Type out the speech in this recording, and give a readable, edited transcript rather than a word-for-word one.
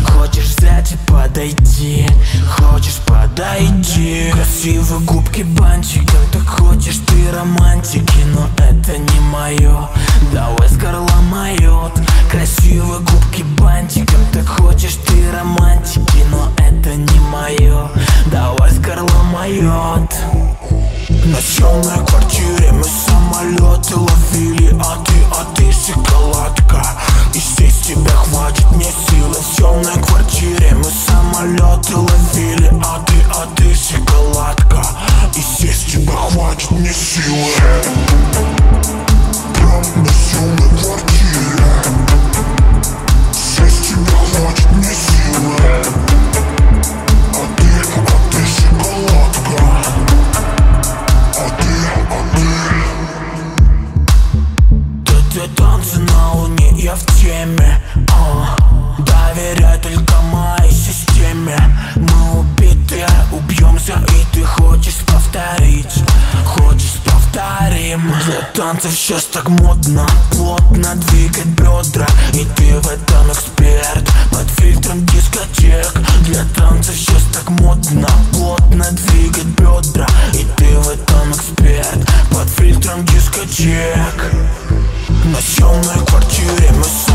Хочешь взять и подойти, хочешь подойти. Красивые губки бантиком, так хочешь ты романтики. Но это не мое, давай скорломает. Красивые губки бантиком, так хочешь ты романтики. Но это не мое, давай скорломает. На съемной квартире мы самолеты ловили, а ты шоколадка. И здесь тебя хватит мне силы. В съемной квартире мы самолеты ловили, а ты шоколадка. И здесь тебя хватит мне силы. Прям на съемной квартире. Здесь тебя хватит мне силы. А ты шоколадка. Танцы на луне, я в теме. Доверяй только моей системе. Мы убиты, убьемся, и ты хочешь повторить. Хочешь повторим. Для танцев сейчас так модно плотно двигать бедра, и ты в этом эксперт под фильтром дискотек. Для танцев сейчас так модно плотно двигать бедра, и ты в этом эксперт под фильтром дискотек. На съемной квартире мы